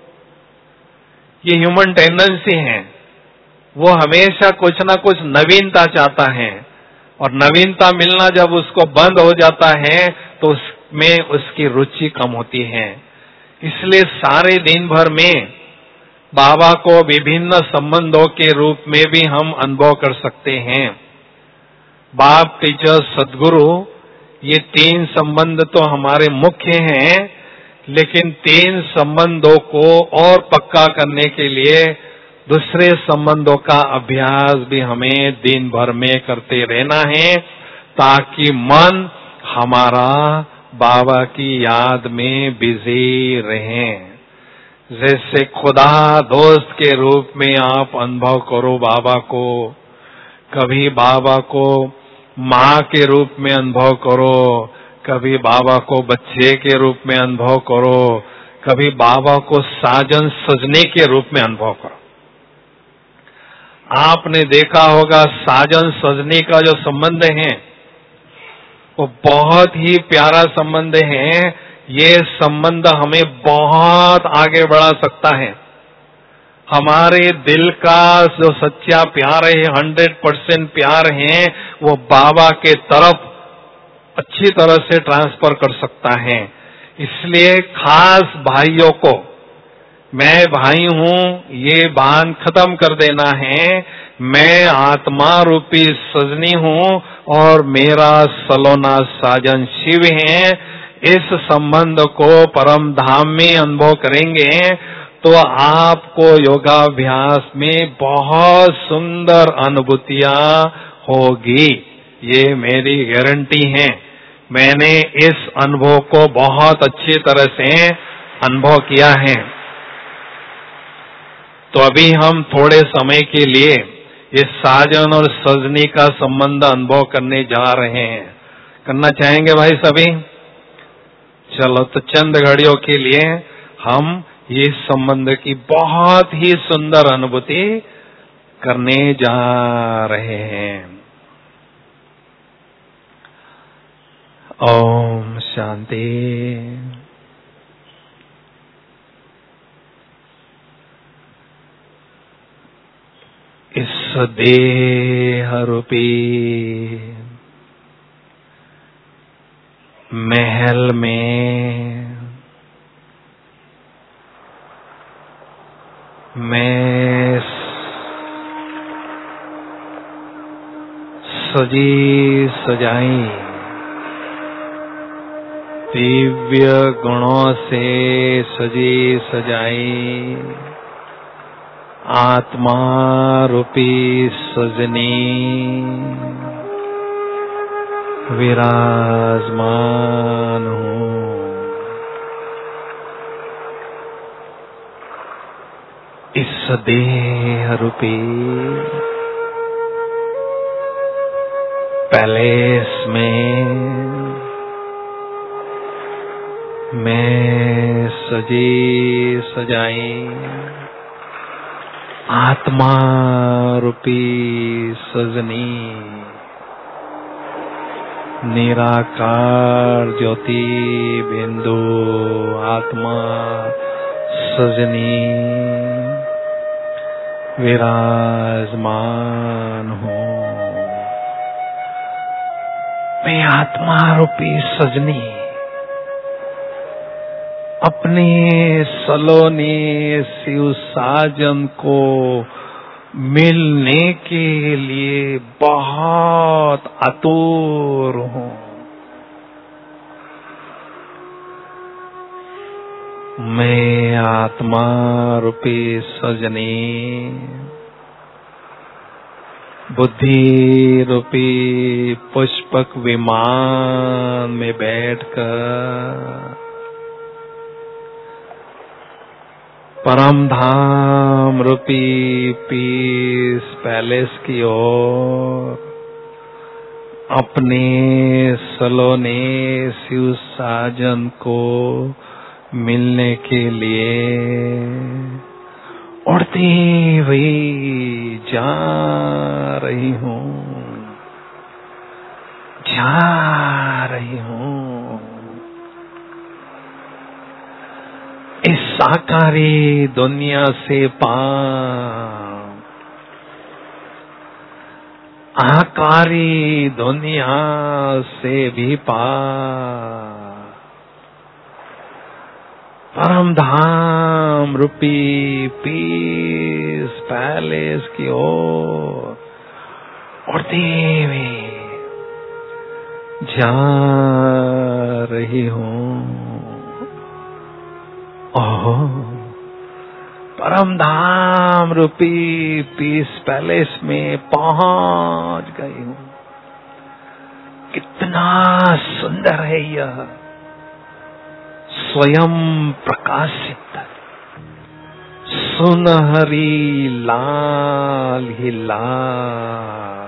ये ह्यूमन टेंडेंसी है। वो हमेशा कुछ ना कुछ नवीनता चाहता है और नवीनता मिलना जब उसको बंद हो जाता है तो उसमें उसकी रुचि कम होती है। इसलिए सारे दिन भर में बाबा को विभिन्न संबंधों के रूप में भी हम अनुभव कर सकते हैं। बाप, टीचर, सदगुरु, ये तीन संबंध तो हमारे मुख्य हैं, लेकिन तीन संबंधों को और पक्का करने के लिए दूसरे संबंधों का अभ्यास भी हमें दिन भर में करते रहना है, ताकि मन हमारा बाबा की याद में बिजी रहे। जैसे खुदा दोस्त के रूप में आप अनुभव करो बाबा को, कभी बाबा को माँ के रूप में अनुभव करो, कभी बाबा को बच्चे के रूप में अनुभव करो, कभी बाबा को साजन सजने के रूप में अनुभव करो। आपने देखा होगा साजन सजने का जो संबंध है वो बहुत ही प्यारा संबंध है। ये संबंध हमें बहुत आगे बढ़ा सकता है। हमारे दिल का जो सच्चा प्यार है, 100% प्यार है, वो बाबा के तरफ अच्छी तरह से ट्रांसफर कर सकता है। इसलिए खास भाइयों को, मैं भाई हूँ ये बांध खत्म कर देना है। मैं आत्मा रूपी सजनी हूँ और मेरा सलोना साजन शिव है। इस संबंध को परम धाम में अनुभव करेंगे तो आपको योगाभ्यास में बहुत सुंदर अनुभूतियां होगी। ये मेरी गारंटी है। मैंने इस अनुभव को बहुत अच्छी तरह से अनुभव किया है। तो अभी हम थोड़े समय के लिए इस साजन और सजनी का संबंध अनुभव करने जा रहे हैं। करना चाहेंगे भाई सभी? चलो, तो चंद घड़ियों के लिए हम इस संबंध की बहुत ही सुंदर अनुभूति करने जा रहे हैं। ओम शांति। इस देह रूपी महल में मैं सजी सजाई दिव्य गुणों से सजी सजाई आत्मा रूपी सजनी विराजमान हूँ। इस देह रूपी पैलेस में मैं सजी सजाई आत्मा रूपी सजनी निराकार ज्योति बिंदु आत्मा सजनी विराजमान हूँ। मैं आत्मा रूपी सजनी अपने सलोने शिव साजन को मिलने के लिए बहुत आतुर हूँ। मैं आत्मा रूपी सजनी बुद्धि रूपी पुष्पक विमान में बैठकर परम धाम रूपी पीस पैलेस की ओर अपने सलोने शिव साजन को मिलने के लिए उड़ती हुई जा रही हूँ, जा रही हूँ। इस साकारी दुनिया से पार आकारी दुनिया से भी पार परम धाम रूपी पीस पैलेस की ओर उड़ती हुई जा रही हूँ। ओह, परम धाम रूपी पीस पैलेस में पहुंच गई हूँ। कितना सुंदर है यह स्वयं प्रकाशित सुनहरी लाल ही लाल,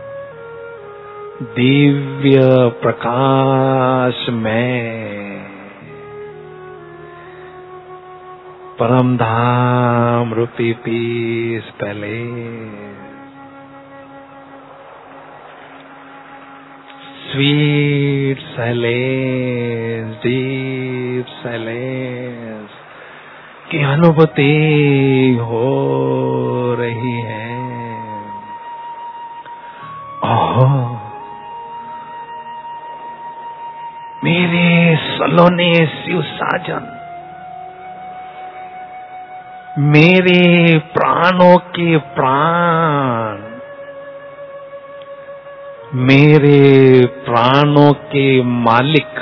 दिव्य प्रकाश में परम धाम रूपी peace palace, sweet silence, deep silence की अनुभूति हो रही है। ओह, मेरे सलोने शिव साजन, मेरे प्राणों के प्राण, मेरे प्राणों के मालिक,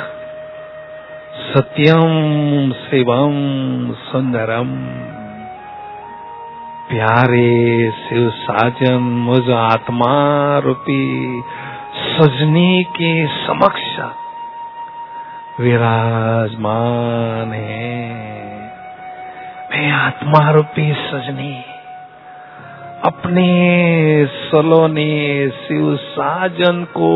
सत्यम शिवम सुंदरम, प्यारे शिव साजन मुझ आत्मा रूपी सजनी के समक्ष विराजमान है। मैं आत्मा रूपी सजनी अपने सलोने शिव साजन को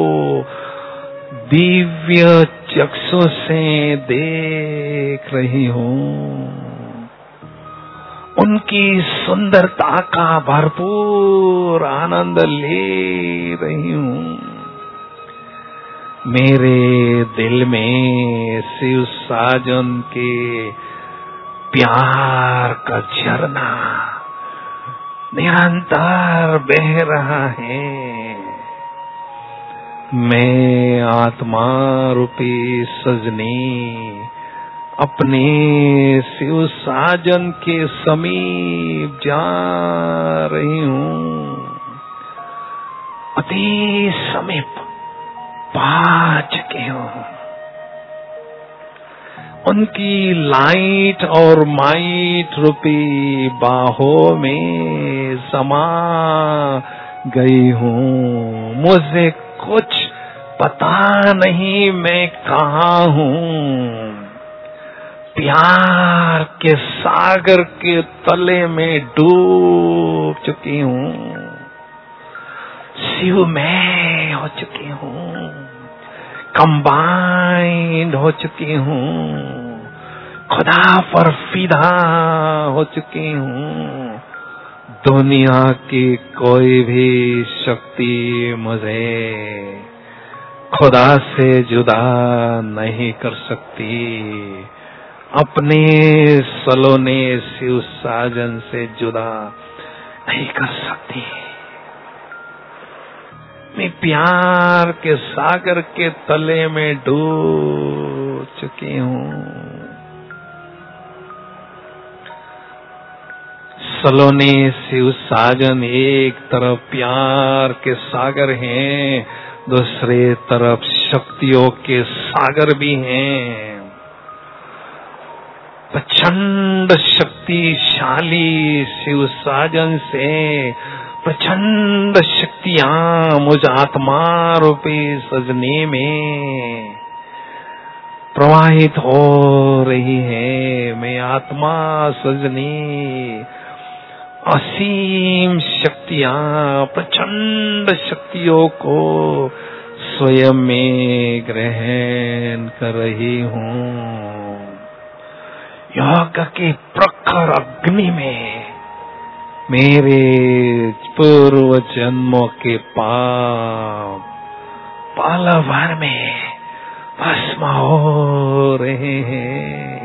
दिव्य चक्षु से देख रही हूँ। उनकी सुंदरता का भरपूर आनंद ले रही हूँ। मेरे दिल में शिव साजन के प्यार का झरना निरंतर बह रहा है। मैं आत्मा रूपी सजनी अपने शिव साजन के समीप जा रही हूँ। अति समीप पा चुकी हूँ। उनकी लाइट और माइट रूपी बाहों में समा गई हूँ। मुझे कुछ पता नहीं मैं कहाँ हूँ। प्यार के सागर के तले में डूब चुकी हूँ। शिव मैं हो चुकी हूँ, कंबाइंड हो चुकी हूँ, खुदा पर फिदा हो चुकी हूँ। दुनिया की कोई भी शक्ति मुझे खुदा से जुदा नहीं कर सकती। अपने सलोने शिव साजन से जुदा नहीं कर सकती। मैं प्यार के सागर के तले में डूब चुकी हूँ। सलोने शिव साजन एक तरफ प्यार के सागर हैं, दूसरे तरफ शक्तियों के सागर भी हैं। प्रचंड शक्तिशाली शिव साजन से प्रचंड शक्तियां मुझ आत्मा रूपी सजने में प्रवाहित हो रही है। मैं आत्मा सजनी असीम शक्तियां, प्रचंड शक्तियों को स्वयं में ग्रहण कर रही हूँ। योग के प्रखर अग्नि में मेरे पूर्व जन्मों के पाप पल भर में भस्म हो रहे हैं।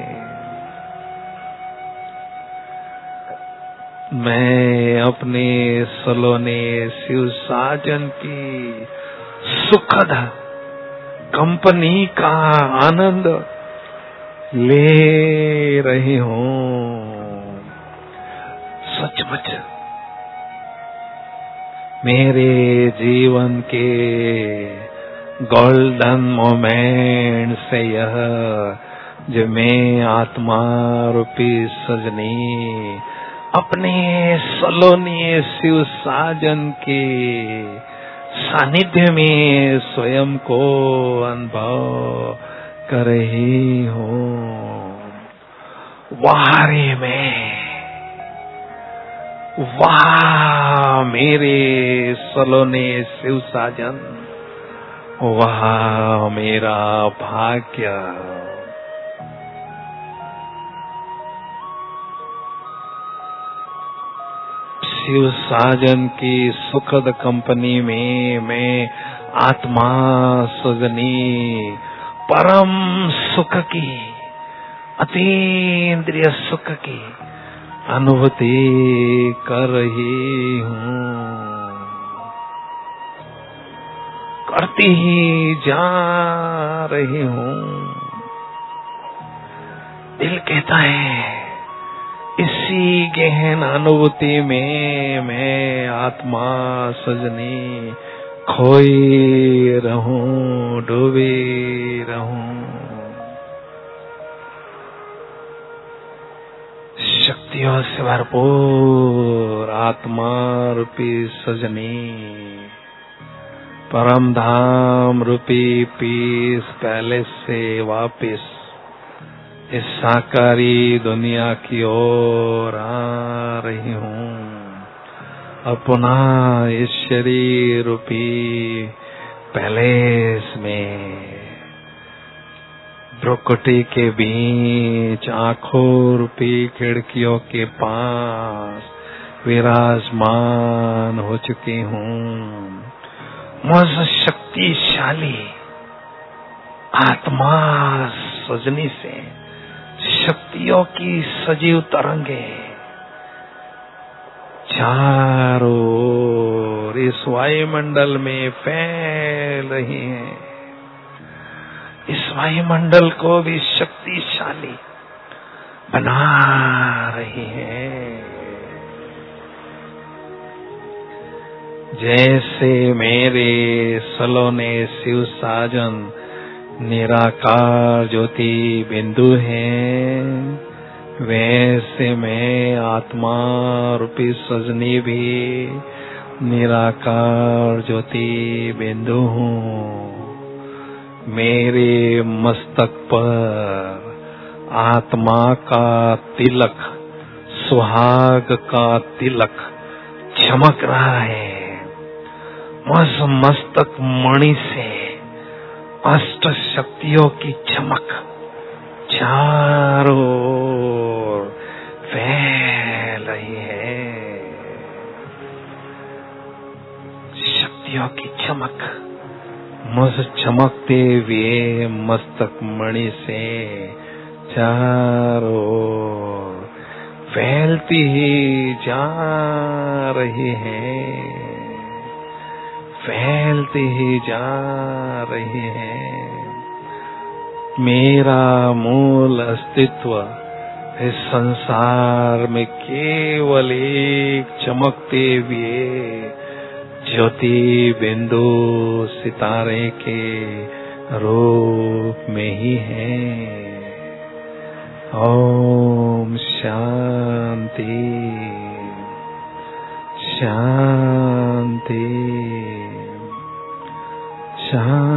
मैं अपने सलोने शिव साजन की सुखद कंपनी का आनंद ले रही हूँ। सचमुच मेरे जीवन के गोल्डन मोमेंट से यह जो मैं आत्मा रूपी सजनी अपने सलोने शिव साजन के सानिध्य में स्वयं को अनुभव कर रही हूँ। वारे में वाह मेरे सलोने शिव साजन, वाह मेरा भाग्य। शिव साजन की सुखद कंपनी में मैं आत्मा सजनी परम सुख की, अतीन्द्रिय सुख की अनुभूति कर रही हूँ, करती ही जा रही हूँ। दिल कहता है इसी गहन अनुभूति में मैं आत्मा सजनी खोई रहूं, डूबी रहूं। शक्तियों से भरपूर आत्मा रूपी सजनी, परम धाम रूपी पीस पैलेस से वापिस इस साकारी दुनिया की ओर आ रही हूँ। अपना इस शरीर रूपी पैलेस में भ्रुकुटी के बीच आँखों रूपी खिड़कियों के पास विराजमान हो चुकी हूँ। मुझ शक्तिशाली आत्मा सजनी से शक्तियों की सजीव तरंगे चारों ओर इस वायुमंडल में फैल रही हैं। इस वायुमंडल को भी शक्तिशाली बना रही हैं। जैसे मेरे सलोने शिव साजन निराकार ज्योति बिंदु हैं, वैसे मैं आत्मा रूपी सजनी भी निराकार ज्योति बिंदु हूँ। मेरे मस्तक पर आत्मा का तिलक, सुहाग का तिलक चमक रहा है। मुझ मस्तक मणि से अष्ट शक्तियों की चमक चारों ओर फैल रही है। शक्तियों की चमक मुझ चमकते हुए मस्तक मणि से चारों ओर फैलती ही जा रही है, फैलती ही जा रही है। मेरा मूल अस्तित्व इस संसार में केवल एक चमकते हुए ज्योति बिंदु सितारे के रूप में ही है। ओम शांति शांति शांति।